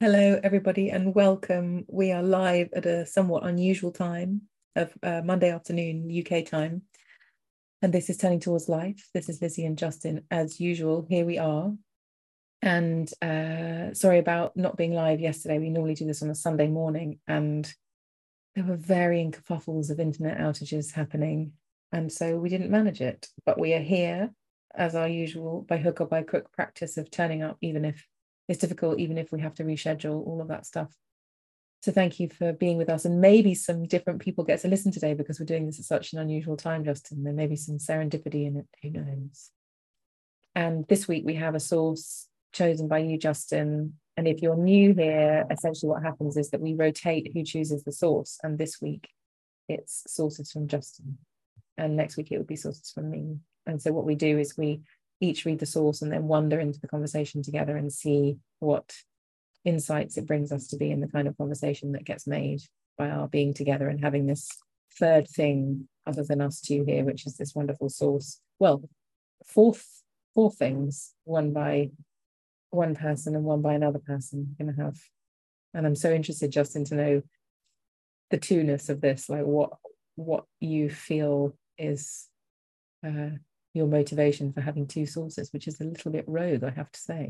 Hello, everybody, and welcome. We are live at a somewhat unusual time of Monday afternoon, UK time. And this is Turning Towards Life. This is Lizzie and Justin, as usual. Here we are. And sorry about not being live yesterday. We normally do this on a Sunday morning, and there were varying kerfuffles of internet outages happening. And so we didn't manage it. But we are here, as our usual, by hook or by crook practice of turning up, even if it's difficult, even if we have to reschedule, all of that stuff. So thank you for being with us. And maybe some different people get to listen today because we're doing this at such an unusual time, Justin. There may be some serendipity in it, who knows? And this week we have a source chosen by you, Justin. And if you're new here, essentially what happens is that we rotate who chooses the source. And this week it's sources from Justin. And next week it will be sources from me. And so what we do is we each read the source and then wander into the conversation together and see what insights it brings us to be in the kind of conversation that gets made by our being together and having this third thing other than us two here, which is this wonderful source. Well, four things, one by one person and one by another person going to have. And I'm so interested, Justin, to know the two-ness of this, like what you feel is your motivation for having two sources, which is a little bit rogue, I have to say.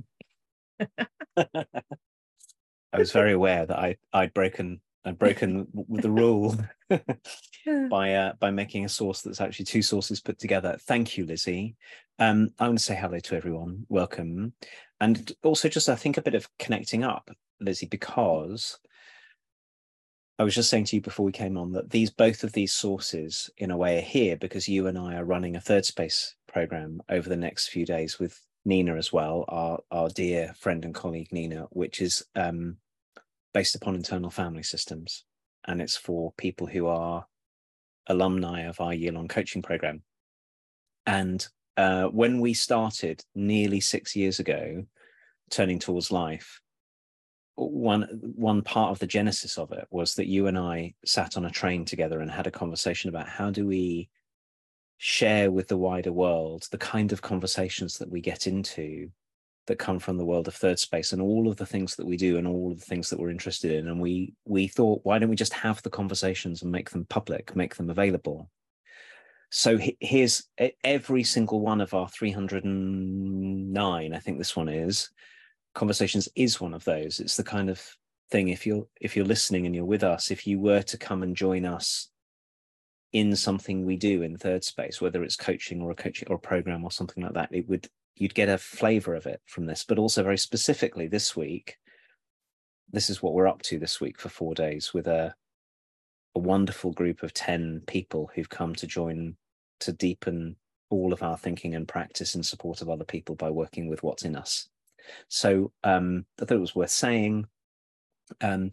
I was very aware that I'd broken with the rule by making a source that's actually two sources put together. Thank you, Lizzie. I want to say hello to everyone. Welcome. And also just, I think, a bit of connecting up, Lizzie, because I was just saying to you before we came on that both of these sources, in a way, are here because you and I are running a Third Space program over the next few days with Nina as well, our dear friend and colleague Nina, which is based upon internal family systems. And it's for people who are alumni of our year-long coaching program. And when we started nearly 6 years ago, Turning Towards Life, one part of the genesis of it was that you and I sat on a train together and had a conversation about how do we share with the wider world the kind of conversations that we get into that come from the world of Third Space and all of the things that we do and all of the things that we're interested in. And we thought, why don't we just have the conversations and make them public, make them available? So here's every single one of our 309, I think this one is, conversations is one of those. It's the kind of thing, if you're listening and you're with us, if you were to come and join us in something we do in Third Space, whether it's coaching or a program or something like that, you'd get a flavor of it from this. But also very specifically this week, this is what we're up to this week for 4 days with a wonderful group of 10 people who've come to join to deepen all of our thinking and practice in support of other people by working with what's in us. So I thought it was worth saying. I'd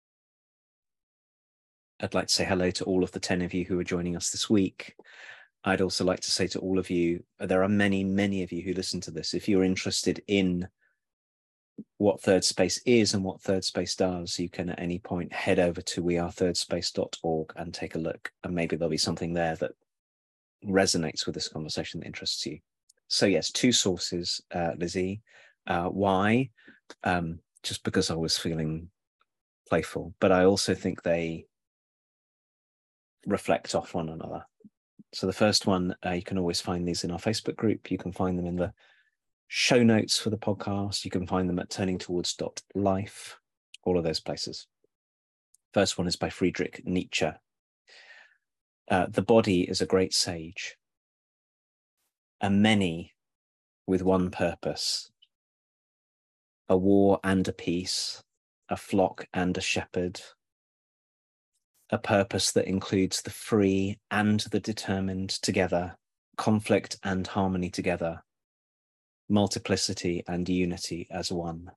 like to say hello to all of the 10 of you who are joining us this week. I'd also like to say to all of you, there are many, many of you who listen to this. If you're interested in what Third Space is and what Third Space does, you can at any point head over to wearethirdSpace.org and take a look. And maybe there'll be something there that resonates with this conversation that interests you. So yes, two sources, Lizzie. Why? Just because I was feeling playful, but I also think they reflect off one another. So the first one, you can always find these in our Facebook group. You can find them in the show notes for the podcast. You can find them at turningtowards.life, all of those places. First one is by Friedrich Nietzsche. The body is a great sage, a many with one purpose, a war and a peace, a flock and a shepherd, a purpose that includes the free and the determined together, conflict and harmony together, multiplicity and unity as one.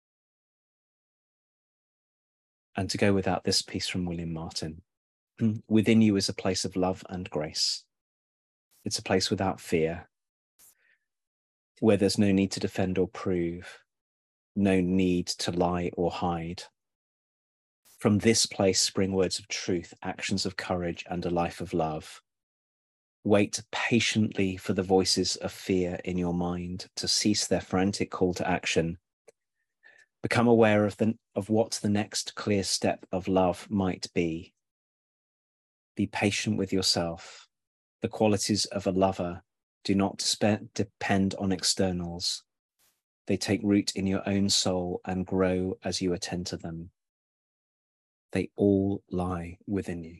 And to go without this piece from William Martin, within you is a place of love and grace. It's a place without fear, where there's no need to defend or prove, no need to lie or hide. From this place spring words of truth, actions of courage, and a life of love. Wait patiently for the voices of fear in your mind to cease their frantic call to action. Become aware of what the next clear step of love might be. Be patient with yourself. The qualities of a lover do not depend on externals. They take root in your own soul and grow as you attend to them. They all lie within you.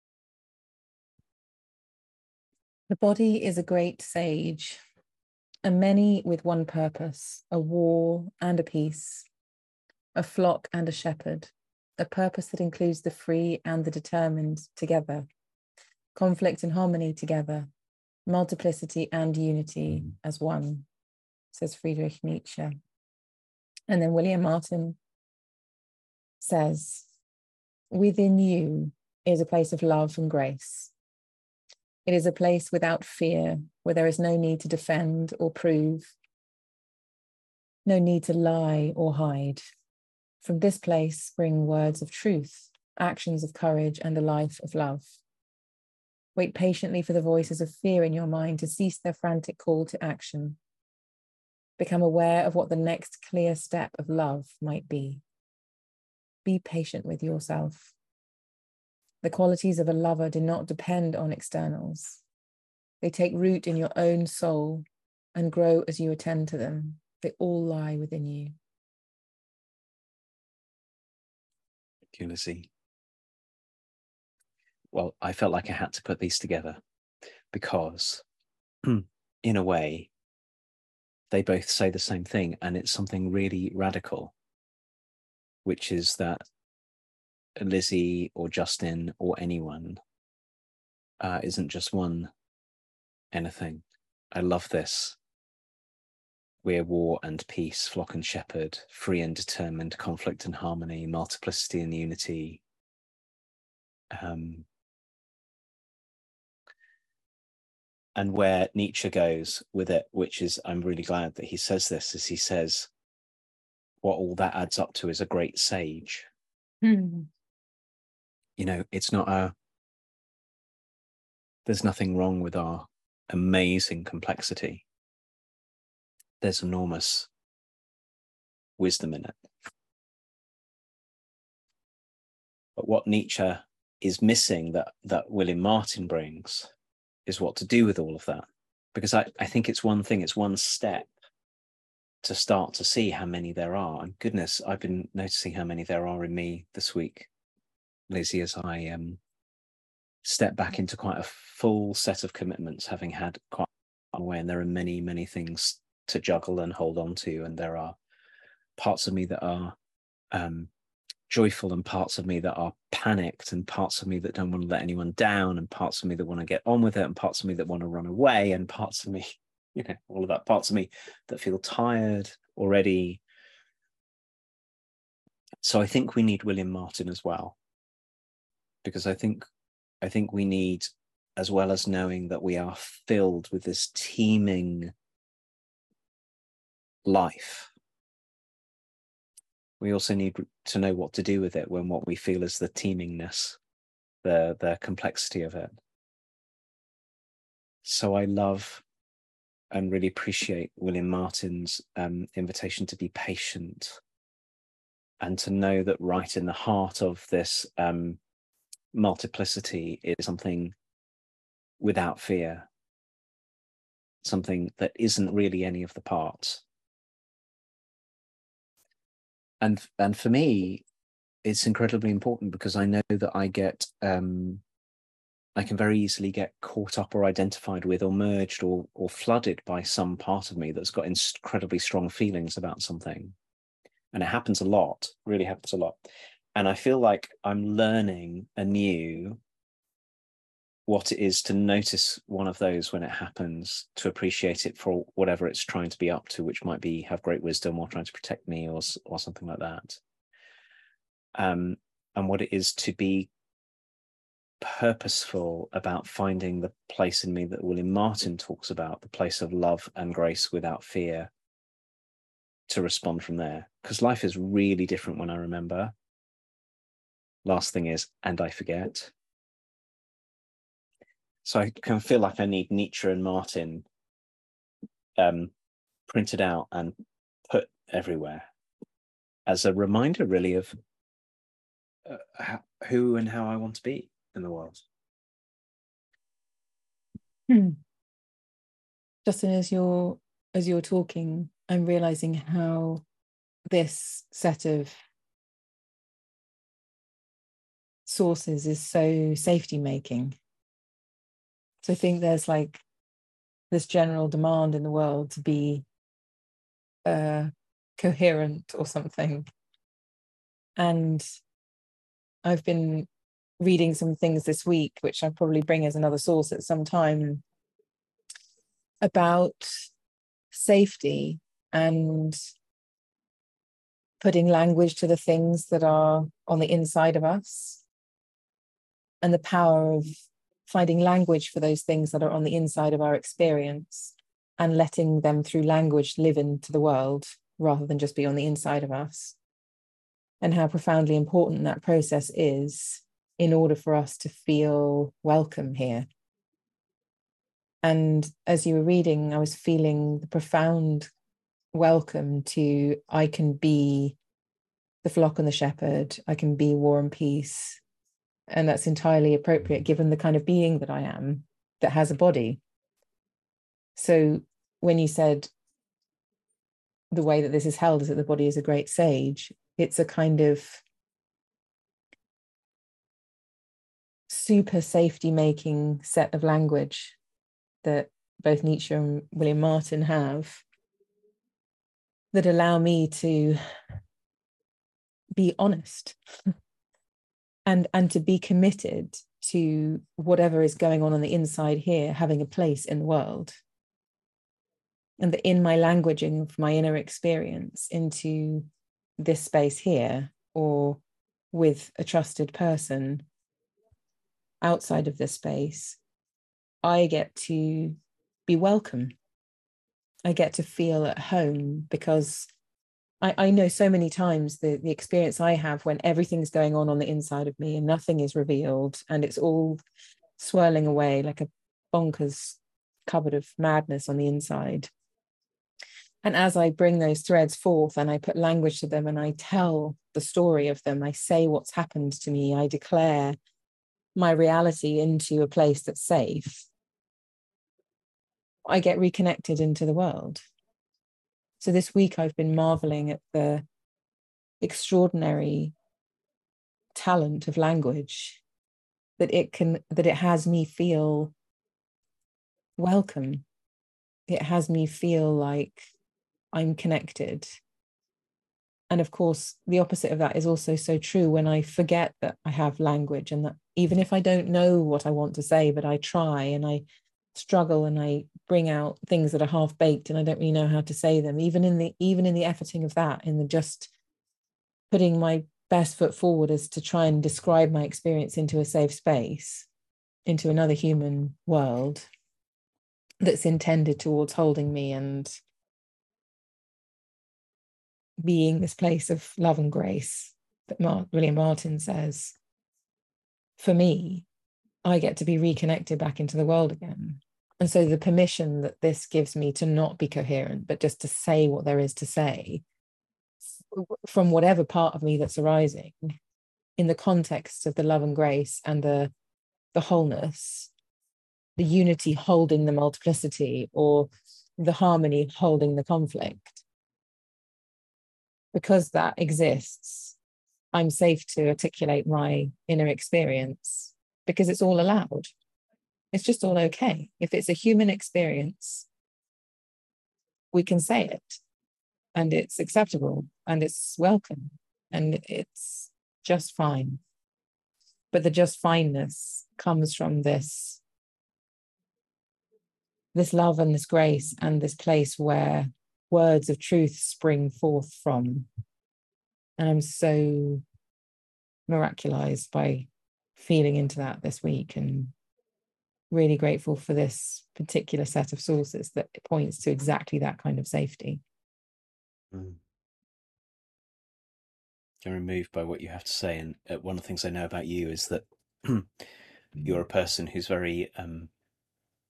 The body is a great sage, and many with one purpose, a war and a peace, a flock and a shepherd, a purpose that includes the free and the determined together, conflict and harmony together, multiplicity and unity as one, says Friedrich Nietzsche. And then William Martin says, within you is a place of love and grace. It is a place without fear, where there is no need to defend or prove, no need to lie or hide. From this place spring words of truth, actions of courage, and a life of love. Wait patiently for the voices of fear in your mind to cease their frantic call to action. Become aware of what the next clear step of love might be. Be patient with yourself. The qualities of a lover do not depend on externals. They take root in your own soul and grow as you attend to them. They all lie within you. Thank you, Lizzie. Well, I felt like I had to put these together because, in a way, they both say the same thing, and it's something really radical, which is that Lizzie or Justin or anyone isn't just one anything. I love this. We're war and peace, flock and shepherd, free and determined, conflict and harmony, multiplicity and unity. And where Nietzsche goes with it, which is, I'm really glad that he says this, is he says, what all that adds up to is a great sage. You know, it's not there's nothing wrong with our amazing complexity. There's enormous wisdom in it. But what Nietzsche is missing that William Martin brings is what to do with all of that. Because I think it's one thing, it's one step to start to see how many there are. And goodness, I've been noticing how many there are in me this week, Lizzie, as I step back into quite a full set of commitments, having had quite a way, and there are many, many things to juggle and hold on to. And there are parts of me that are joyful, and parts of me that are panicked, and parts of me that don't want to let anyone down, and parts of me that want to get on with it, and parts of me that want to run away, and parts of me, you know, all of that, parts of me that feel tired already. So I think we need William Martin as well, because I think we need, as well as knowing that we are filled with this teeming life, we also need to know what to do with it when what we feel is the teemingness, the complexity of it. So I love and really appreciate William Martin's invitation to be patient, and to know that right in the heart of this multiplicity is something without fear, something that isn't really any of the parts. And for me, it's incredibly important, because I know that I can very easily get caught up or identified with or merged or flooded by some part of me that's got incredibly strong feelings about something. And it happens a lot, really happens a lot. And I feel like I'm learning anew what it is to notice one of those when it happens, to appreciate it for whatever it's trying to be up to, which might be have great wisdom or trying to protect me or something like that. And what it is to be purposeful about finding the place in me that William Martin talks about, the place of love and grace without fear, to respond from there. Because life is really different when I remember. Last thing is, and I forget. So I can feel like I need Nietzsche and Martin printed out and put everywhere. as a reminder, really, of who and how I want to be in the world. Justin, as you're talking, I'm realizing how this set of sources is so safety making. So I think there's like this general demand in the world to be coherent or something. And I've been reading some things this week, which I'll probably bring as another source at some time, about safety and putting language to the things that are on the inside of us, and the power of finding language for those things that are on the inside of our experience and letting them through language live into the world rather than just be on the inside of us, and how profoundly important that process is in order for us to feel welcome here. And as you were reading, I was feeling the profound welcome to, I can be the flock and the shepherd, I can be war and peace. And that's entirely appropriate given the kind of being that I am, that has a body. So when you said the way that this is held is that the body is a great sage, it's a kind of super safety making set of language that both Nietzsche and William Martin have, that allow me to be honest and to be committed to whatever is going on the inside here having a place in the world, and that in my languaging of my inner experience into this space here, or with a trusted person outside of this space, I get to be welcome. I get to feel at home, because I know so many times the experience I have when everything's going on the inside of me and nothing is revealed and it's all swirling away like a bonkers cupboard of madness on the inside. And as I bring those threads forth and I put language to them and I tell the story of them, I say what's happened to me, I declare my reality into a place that's safe, I get reconnected into the world. So this week I've been marveling at the extraordinary talent of language, that it has me feel welcome. It has me feel like I'm connected. And of course, the opposite of that is also so true when I forget that I have language, and that even if I don't know what I want to say, but I try and I struggle and I bring out things that are half baked and I don't really know how to say them, even in the efforting of that, in the just putting my best foot forward as to try and describe my experience into a safe space, into another human world that's intended towards holding me and being this place of love and grace that William Martin says, for me, I get to be reconnected back into the world again. And so the permission that this gives me to not be coherent, but just to say what there is to say from whatever part of me that's arising, in the context of the love and grace and the wholeness, the unity holding the multiplicity, or the harmony holding the conflict. Because that exists, I'm safe to articulate my inner experience, because it's all allowed. It's just all okay. If it's a human experience, we can say it, and it's acceptable, and it's welcome, and it's just fine. But the just fineness comes from this love and this grace and this place where words of truth spring forth from. And I'm so miraculized by feeling into that this week, and really grateful for this particular set of sources that points to exactly that kind of safety. I'm moved by what you have to say, and one of the things I know about you is that you're a person who's very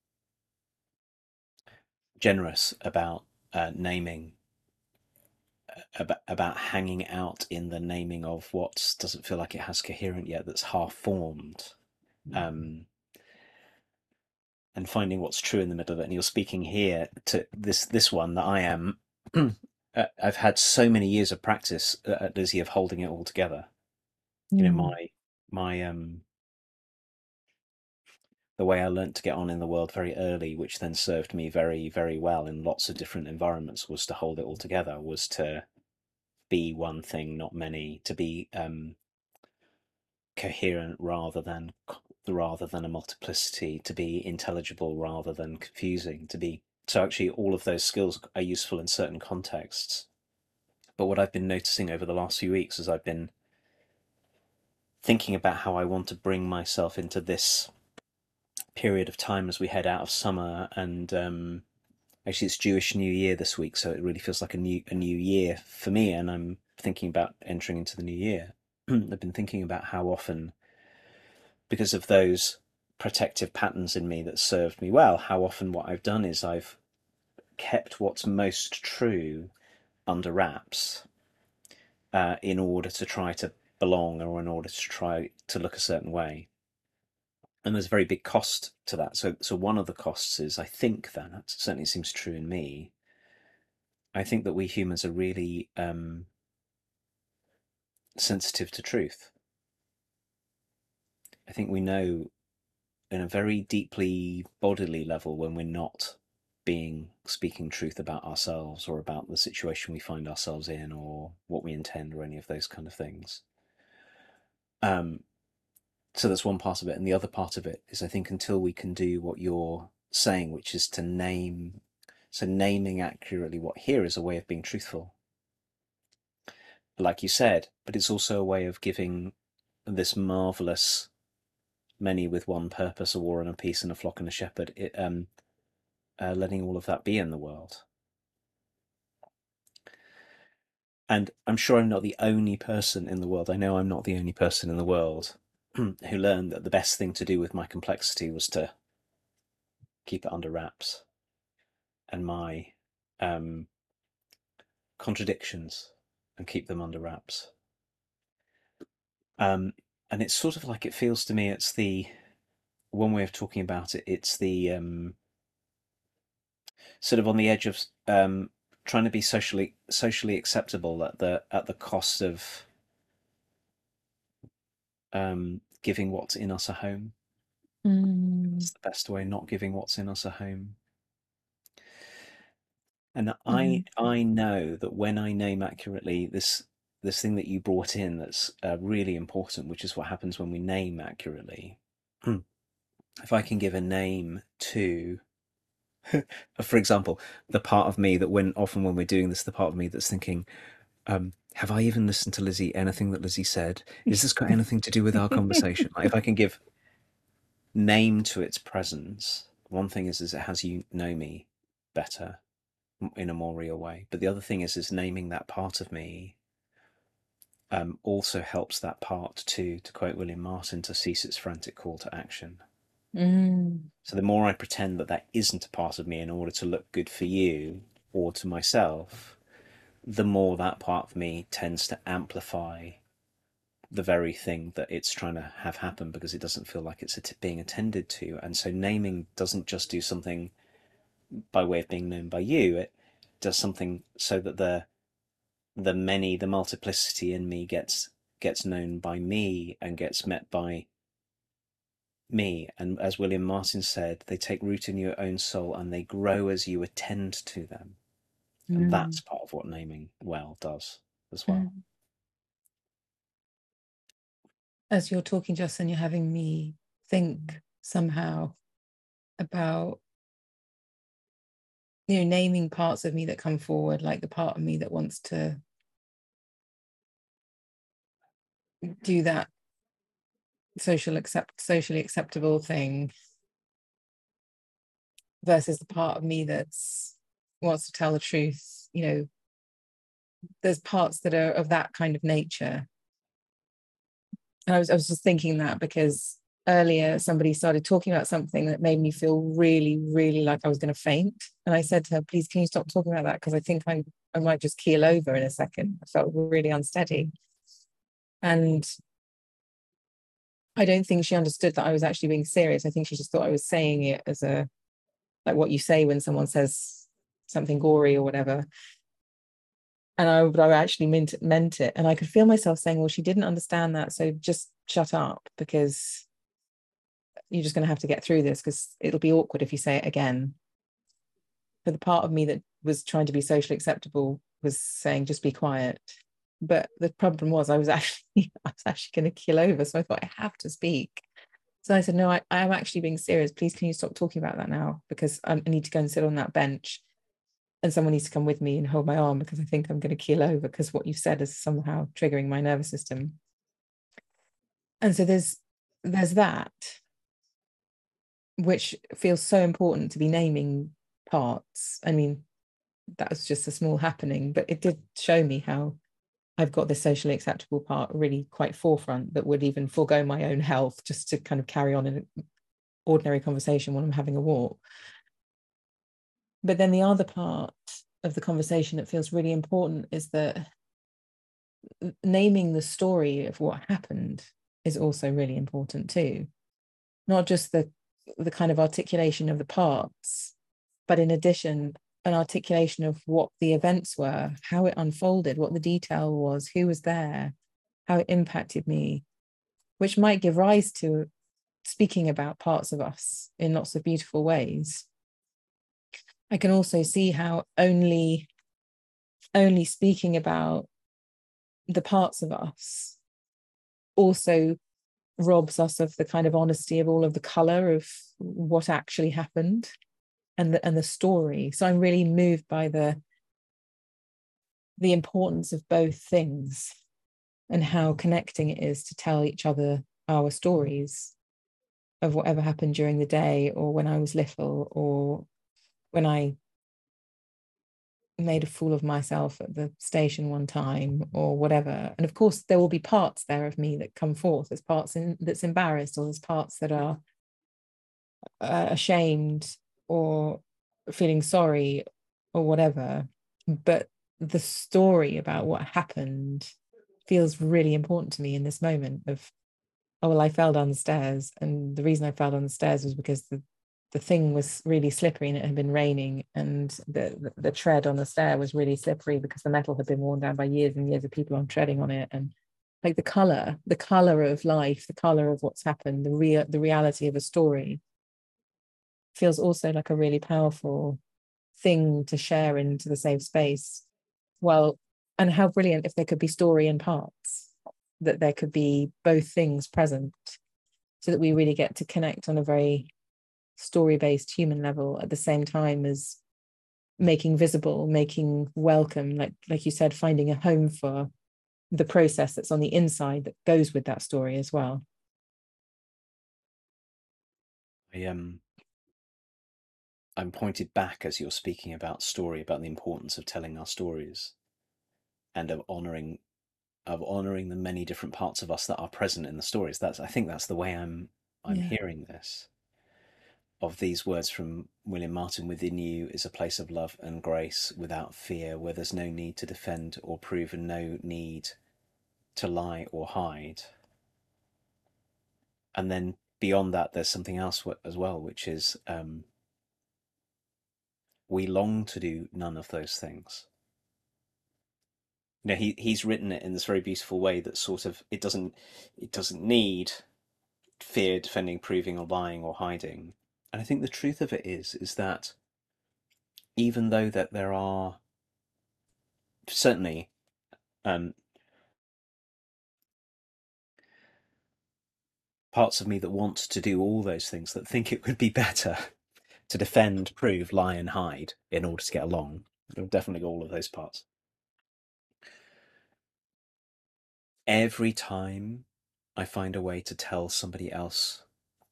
generous about naming about hanging out in the naming of what doesn't feel like it has coherent yet, that's half formed, and finding what's true in the middle of it. And you're speaking here to this one that I am. I've had so many years of practice, Lizzie, of holding it all together. You know, my the way I learnt to get on in the world very early, which then served me very, very well in lots of different environments, was to hold it all together, was to be one thing, not many, to be coherent rather than a multiplicity, to be intelligible rather than confusing, to be. So actually all of those skills are useful in certain contexts. But what I've been noticing over the last few weeks, as I've been thinking about how I want to bring myself into this period of time as we head out of summer, and actually it's Jewish New Year this week, so it really feels like a new year for me, and I'm thinking about entering into the new year. I've been thinking about how often, because of those protective patterns in me that served me well, how often what I've done is I've kept what's most true under wraps in order to try to belong, or in order to try to look a certain way. And there's a very big cost to that. So one of the costs is, I think that certainly seems true in me, I think that we humans are really sensitive to truth. I think we know in a very deeply bodily level when we're not speaking truth about ourselves, or about the situation we find ourselves in, or what we intend, or any of those kind of things. So that's one part of it. And the other part of it is, I think, until we can do what you're saying, which is to name, so naming accurately what here is a way of being truthful, like you said, but it's also a way of giving this marvelous many with one purpose, a war and a peace and a flock and a shepherd, letting all of that be in the world. And I'm sure I'm not the only person in the world. I know I'm not the only person in the world who learned that the best thing to do with my complexity was to keep it under wraps, and my contradictions, and keep them under wraps. And it's sort of like, it feels to me, it's the one way of talking about it. It's the sort of on the edge of trying to be socially acceptable at the cost of giving what's in us a home. It's the best way, not giving what's in us a home. And I know that when I name accurately this thing that you brought in, that's really important, which is what happens when we name accurately. If I can give a name to, for example, the part of me that often when we're doing this, the part of me that's thinking, have I even listened to Lizzie, anything that Lizzie said? Is this got anything to do with our conversation? Like, if I can give name to its presence, one thing is it has you know me better in a more real way. But the other thing is naming that part of me also helps that part to quote William Martin, to cease its frantic call to action. So the more I pretend that that isn't a part of me in order to look good for you or to myself, the more that part of me tends to amplify the very thing that it's trying to have happen, because it doesn't feel like it's being attended to. And so naming doesn't just do something by way of being known by you, it does something so that the multiplicity in me gets known by me and gets met by me. And as William Martin said, they take root in your own soul and they grow as you attend to them. And that's part of what naming well does as well. As you're talking, Justin, you're having me think somehow about, naming parts of me that come forward, like the part of me that wants to do that socially acceptable thing, versus the part of me that's wants to tell the truth. There's parts that are of that kind of nature. And I was just thinking that because earlier somebody started talking about something that made me feel really, really like I was going to faint. And I said to her, please, can you stop talking about that? Because I think I'm I might just keel over in a second. I felt really unsteady. And I don't think she understood that I was actually being serious. I think she just thought I was saying it as a, like what you say when someone says something gory or whatever. But I actually meant it. And I could feel myself saying, well, she didn't understand that. So just shut up, because you're just going to have to get through this, because it'll be awkward if you say it again. But the part of me that was trying to be socially acceptable was saying, just be quiet. But the problem was I was actually going to keel over. So I thought, I have to speak. So I said, no, I am actually being serious. Please, can you stop talking about that now? Because I need to go and sit on that bench. And someone needs to come with me and hold my arm, because I think I'm going to keel over, because what you've said is somehow triggering my nervous system. And so there's that, which feels so important, to be naming parts. I mean, that was just a small happening, but it did show me how I've got this socially acceptable part really quite forefront, that would even forego my own health just to kind of carry on in an ordinary conversation when I'm having a walk. But then the other part of the conversation that feels really important is that naming the story of what happened is also really important too. Not just the kind of articulation of the parts, but in addition, an articulation of what the events were, how it unfolded, what the detail was, who was there, how it impacted me, which might give rise to speaking about parts of us in lots of beautiful ways. I can also see how only speaking about the parts of us also robs us of the kind of honesty of all of the color of what actually happened and the story. So I'm really moved by the importance of both things, and how connecting it is to tell each other our stories of whatever happened during the day, or when I was little, or when I made a fool of myself at the station one time, or whatever. And of course there will be parts there of me that come forth. There's parts that's embarrassed, or there's parts that are ashamed or feeling sorry or whatever. But the story about what happened feels really important to me in this moment of, oh, well, I fell down the stairs, and the reason I fell down the stairs was because the thing was really slippery and it had been raining, and the tread on the stair was really slippery because the metal had been worn down by years and years of people on treading on it. And like the color of life, the color of what's happened, the reality of a story feels also like a really powerful thing to share into the safe space. Well, and how brilliant if there could be story and parts, that there could be both things present, so that we really get to connect on a very story-based human level, at the same time as making visible, making welcome, like you said, finding a home for the process that's on the inside that goes with that story as well. I'm pointed back as you're speaking about story, about the importance of telling our stories, and of honoring the many different parts of us that are present in the stories. I think that's the way I'm hearing this. Of these words from William Martin: within you is a place of love and grace, without fear, where there's no need to defend or prove, and no need to lie or hide. And then beyond that, there's something else as well, which is we long to do none of those things. You know, he's written it in this very beautiful way that sort of it doesn't need fear, defending, proving, or lying or hiding. And I think the truth of it is that even though that there are certainly parts of me that want to do all those things, that think it would be better to defend, prove, lie, and hide in order to get along. Definitely all of those parts. Every time I find a way to tell somebody else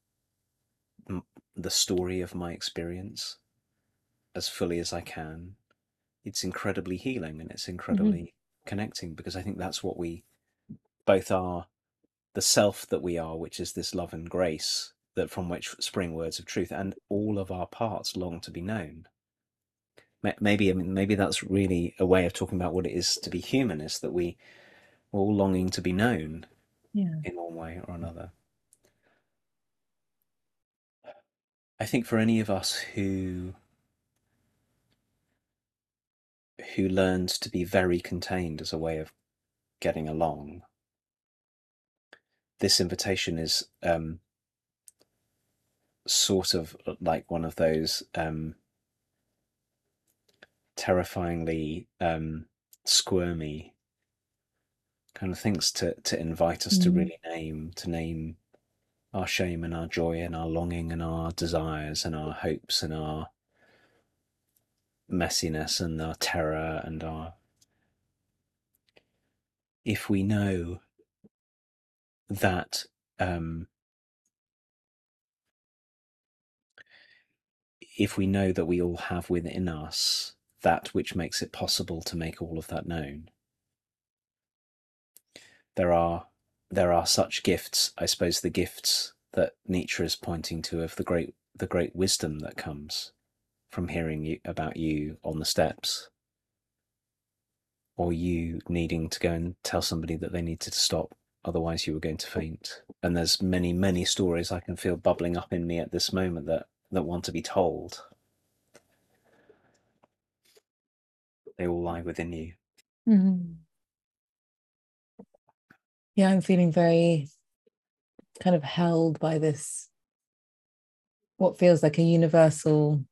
the story of my experience as fully as I can, it's incredibly healing and it's incredibly connecting, because I think that's what we both are, the self that we are, which is this love and grace that from which spring words of truth, and all of our parts long to be known. maybe that's really a way of talking about what it is to be human, is that we're all longing to be known in one way or another. I think for any of us who learned to be very contained as a way of getting along, this invitation is sort of like one of those terrifyingly squirmy kind of things to invite us to really name our shame and our joy and our longing and our desires and our hopes and our messiness and our terror and our, if we know that if we know that we all have within us that which makes it possible to make all of that known, there are such gifts, I suppose, the gifts that Nietzsche is pointing to, of the great wisdom that comes from hearing about you on the steps, or you needing to go and tell somebody that they needed to stop, otherwise you were going to faint. And there's many stories I can feel bubbling up in me at this moment that want to be told. They all lie within you. Yeah, I'm feeling very kind of held by this, what feels like a universal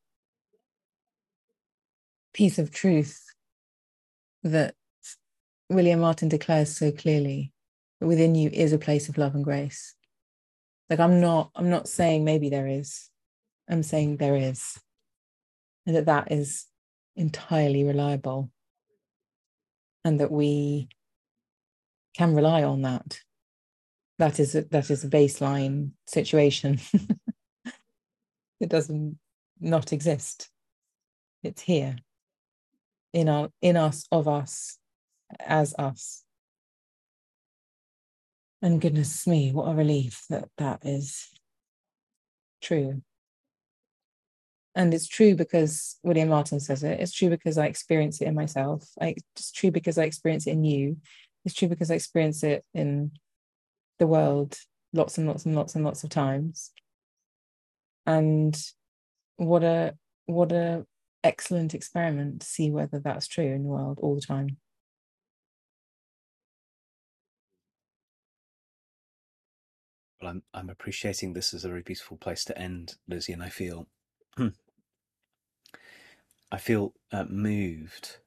piece of truth that William Martin declares so clearly. Within you is a place of love and grace. Like I'm not saying maybe there is. I'm saying there is. And that is entirely reliable. And that we can rely on that. That is a baseline situation. It doesn't not exist. It's here. In us, of us, as us. And goodness me, what a relief that is true. And it's true because William Martin says it. It's true because I experience it in myself. It's true because I experience it in you. It's true because I experience it in the world lots and lots and lots and lots of times. And what a excellent experiment to see whether that's true in the world all the time. Well, I'm appreciating this as a very beautiful place to end, Lizzie, and I feel moved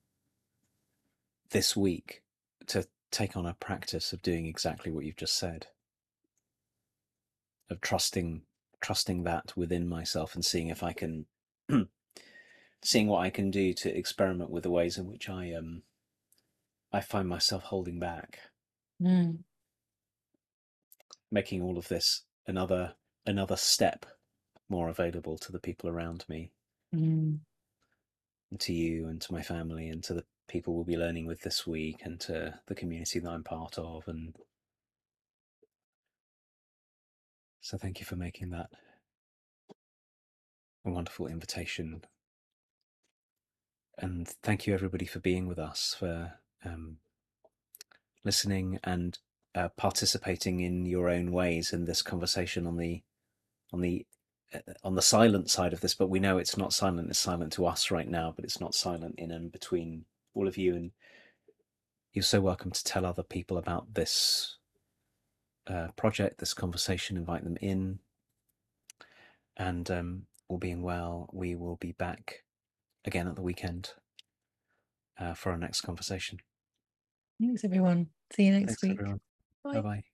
this week to take on a practice of doing exactly what you've just said, of trusting that within myself and seeing if I can seeing what I can do to experiment with the ways in which I find myself holding back, making all of this another step more available to the people around me, and to you and to my family and to the people we'll be learning with this week and to the community that I'm part of. And so thank you for making that a wonderful invitation. And thank you everybody for being with us, for listening and participating in your own ways in this conversation on the silent side of this. But we know it's not silent. It's silent to us right now, but it's not silent in and between all of you. And you're so welcome to tell other people about this project, this conversation, invite them in. And all being well, we will be back again at the weekend for our next conversation. Thanks, everyone. See you next week. Everyone. Bye. Bye-bye.